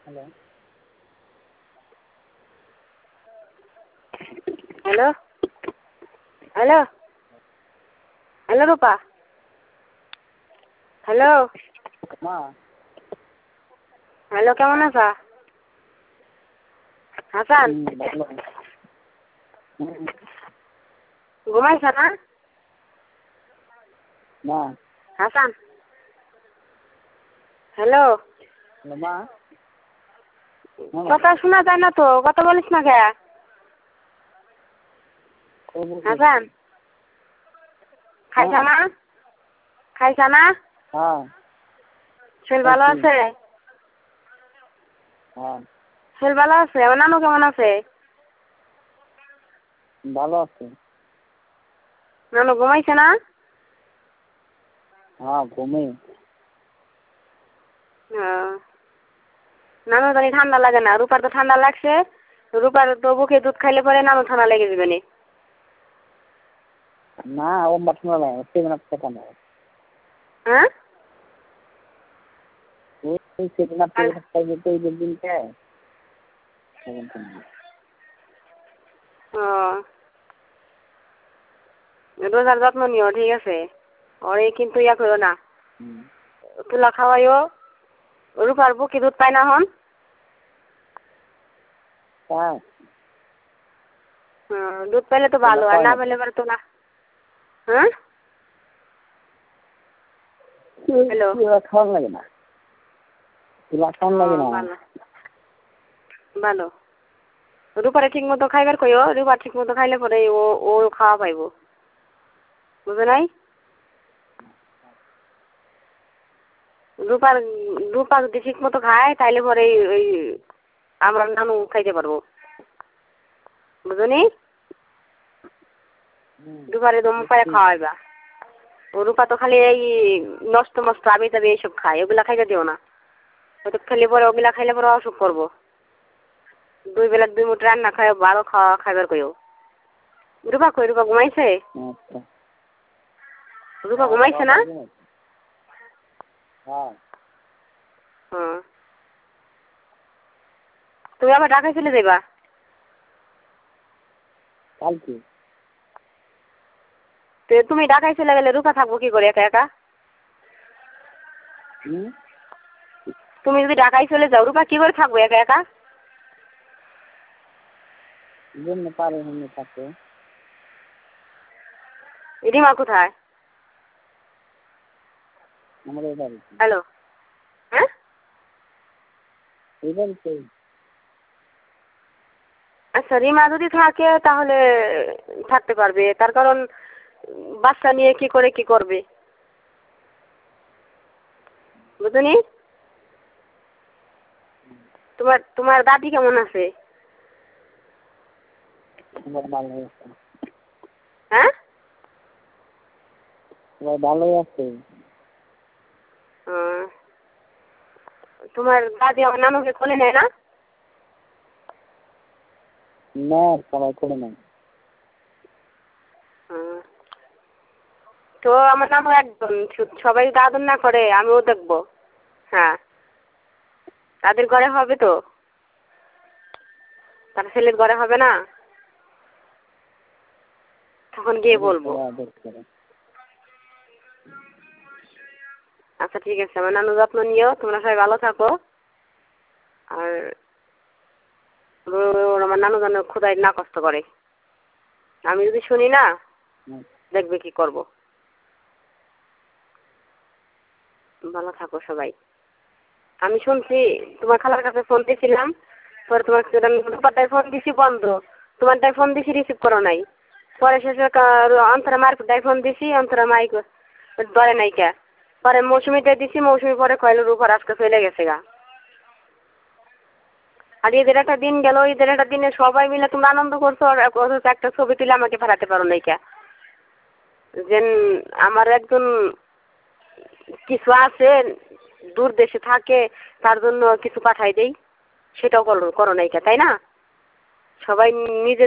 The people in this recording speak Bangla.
hello hello hello hello Rupa hello মা হ্যালো কেমন আছা হাসান ভালো ঘুমাইছ না মা হাসান হ্যালো হ্যালো মা কথা শোনা যায় না তো কথা বলিস না কে হাসান খাইছা না খাইছা না হ্যাঁ শরীর ভালো আছে হ্যাঁ শরীর ভালো আছে আমার নানু কেমন আছে ভালো আছে নানু ঘুমাইছে না হ্যাঁ ঘুমে নানু জানি ঠান্ডা লাগে না রূপার তো ঠান্ডা লাগছে রূপার তো বুকে দুধ খাইলে পরে নানু ঠান্ডা লেগে যাবে নি না ও ঠান্ডা লাগে সেদিন ঠান্ডা হ্যাঁ ওই সেদিন ওই দিনটা ও রোজার যত্ন নিও ঠিক আছে ওরে কিন্তু ইয়া করো না তুলা খাওয়াইও রূপার বুকে দুধ পায় না হন দুধ পাইলে তো ভালো আর না পেলে পরে তোলা হ্যাঁ হ্যালো খাওয়ান লাগে না তুলা খাওয়ান লাগে না ভালো রূপারে ঠিক মতো খাইবার কইও রূপা ঠিক মতো খাইলে পরে ও খাওয়া পাইব বুঝে নাই রূপা যদি ঠিক মতো খায় তাইলে পরে ওই আমরা নানু খাইতে পারবো বুঝনি রূপারে দম পারে খাওয়াইবা ও রূপা তো খালি এই নষ্ট মষ্ট আবি টাবি এইসব খায় ওগুলা খাইতে দিও না ও তো খেলে পরে ওগুলা খাইলে পরে অসুখ করবো 2 বেলা 2 মুঠ রান্না খায় ভালো খাইবার কইও রূপা কই রূপা ঘুমাইছে রূপা ঘুমাইছে না তুমি আবার ঢাকায় চলে যাইবা কালকে তুমি ঢাকায় চলে গেলে রূপা থাকবো কি করে একা একা তুমি যদি ঢাকায় চলে যাও রূপা কি করে থাকবো একা একা পারে এমনি থাকে রিমা কোথায় আমাদের বাড়িতে হ্যালো হ্যাঁ এই বাড়িতে আচ্ছা রিমা যদি থাকে তাহলে থাকতে পারবে তার কারণ বাচ্চা নিয়ে কি করে কি করবে বুঝনি তোমার দাদি কেমন আছে হ্যাঁ ভালোই আছে তোমার দাদি আমার নানুকে কোলে নেয় না না সবাই করে নেয় তো আমার নানু একদম সবাই যদি আদর না করে আমিও দেখবো হ্যাঁ তাদের ঘরে হবে তো তার ছেলের ঘরে হবে না তখন গিয়ে বলবো আচ্ছা ঠিক আছে আমার নানু যত্ন নিও তোমরা সবাই ভালো থাকো আর আমার নানু যেন খোদায় না কষ্ট করে আমি যদি শুনি না দেখবে কি করব ভালো থাকো সবাই আমি শুনছি তোমার খালার কাছে ফোন দিয়েছিলাম পরে তোমার রূপারটায় ফোন দিছি বন্ধ তোমারটায় ফোন দিছি রিসিভ করো নাই পরে শেষে অন্তরা মার্কেটটায় ফোন দিছি অন্তরা মাইক ধরে নাই কে পরে মৌসুমিটায় দিছি মৌসুমি পরে কইলো রূপার আজকে চলে গেছে গা আর ঈদের একটা দিন গেল ঈদের একটা দিনে সবাই মিলে তোমরা আনন্দ করছো আর একটা ছবি তুলে আমাকে পাঠাতে পারো নাই কে যে আমার একজন কিছু আছে দূর দেশে থাকে তার জন্য কিছু পাঠাই দেই সেটাও করো নাই কে তাই না সবাই নিজে